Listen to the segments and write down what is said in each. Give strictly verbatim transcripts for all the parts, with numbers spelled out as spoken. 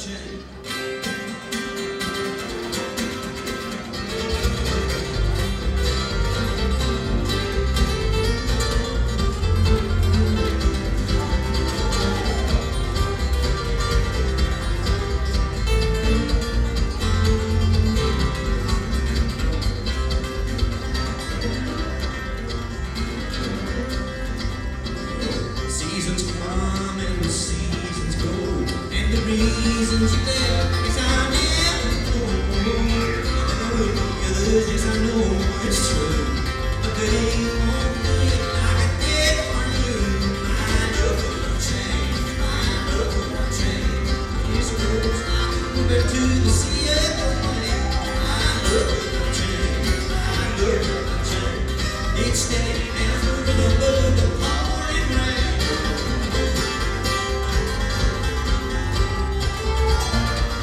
It's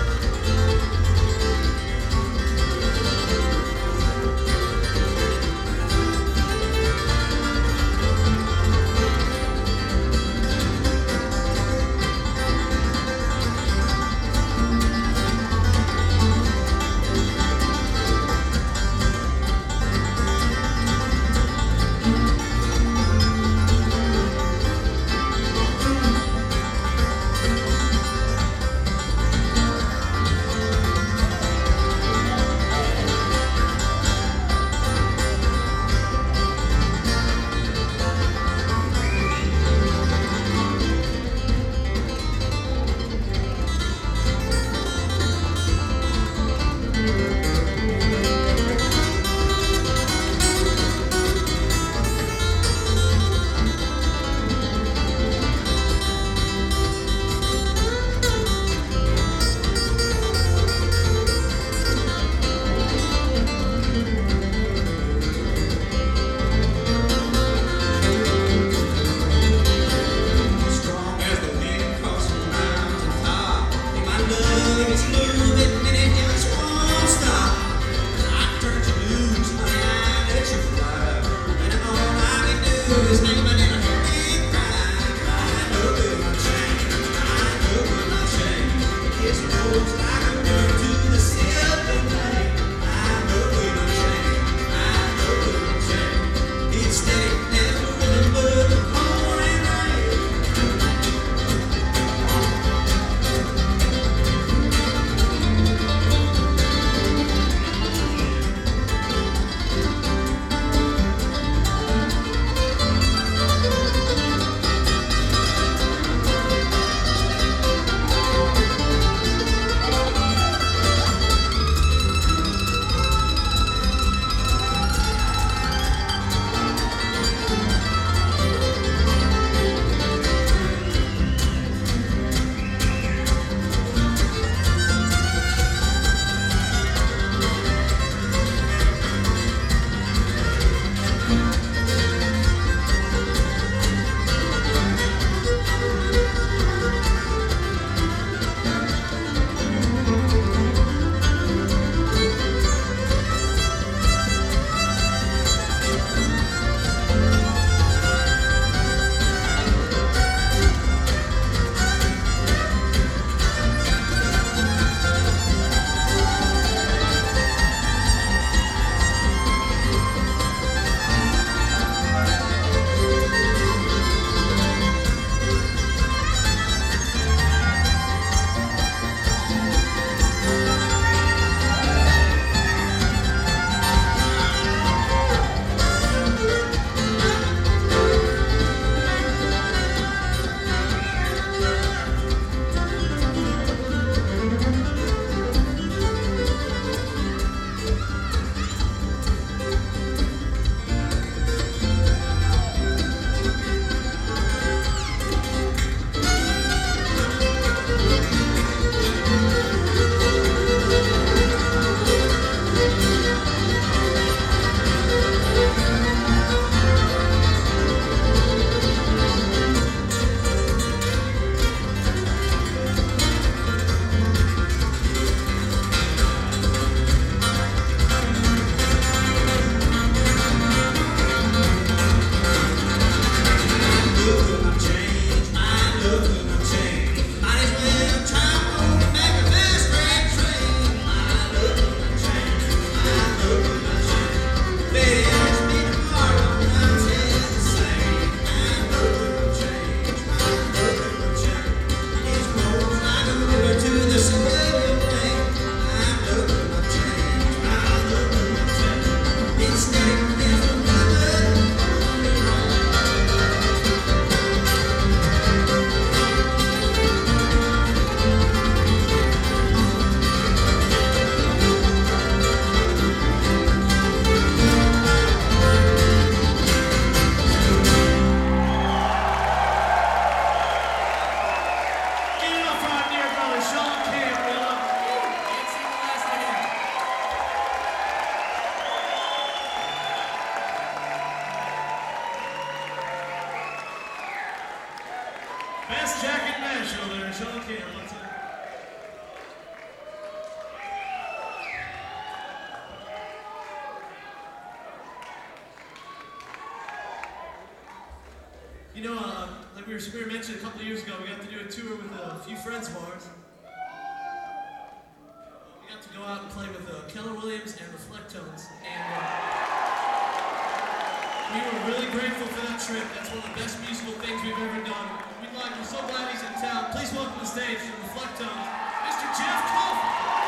Best jacket national there, Sean Camp. Let's You know, uh, like we were, we were mentioning a couple of years ago, we got to do a tour with a few friends of ours. We got to go out and play with uh, Keller Williams and the Flecktones, and uh, we were really grateful for that trip. That's one of the best musical things we've ever done. We'd like, we're so glad he's in town. Please welcome to the stage from the Flecktones, Mister Jeff Coffin.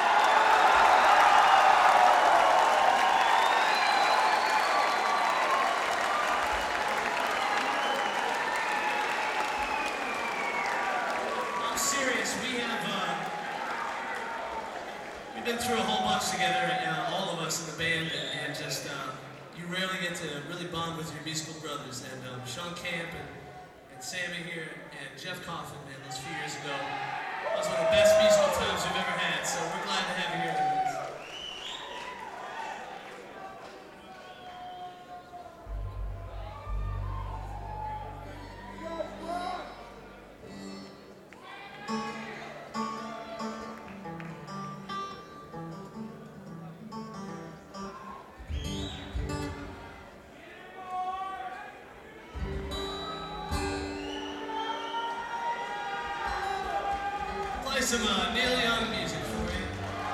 We have, uh, we've been through a whole bunch together, uh, all of us in the band, and, and just, uh, you rarely get to really bond with your musical brothers, and um, Sean Camp and, and Sammy here, and Jeff Coffin, man, those few years ago, that was one of the best musical times we've ever had, so we're glad to have you here tonight. Play some uh, Neil Young music for you.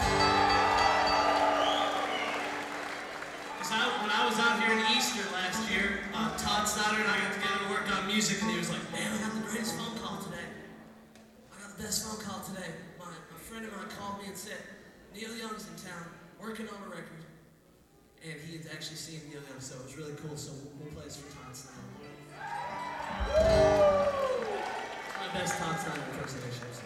I, when I was out here in Easter last year, uh, Todd Snyder and I got together to work on music, and he was like, man, I got the greatest phone call today. I got the best phone call today. My, my friend of mine called me and said, Neil Young's in town, working on a record. And he had actually seen Neil Young, so it was really cool, so we'll, we'll play this for Todd Snyder. My best Todd Snyder impersonation. So.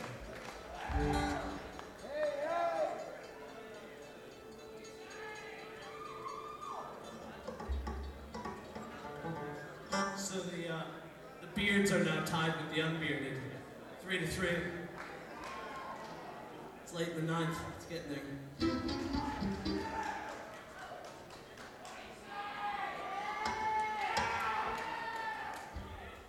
So the uh, the beards are now tied with the unbearded, three to three. It's late in the ninth. It's getting there.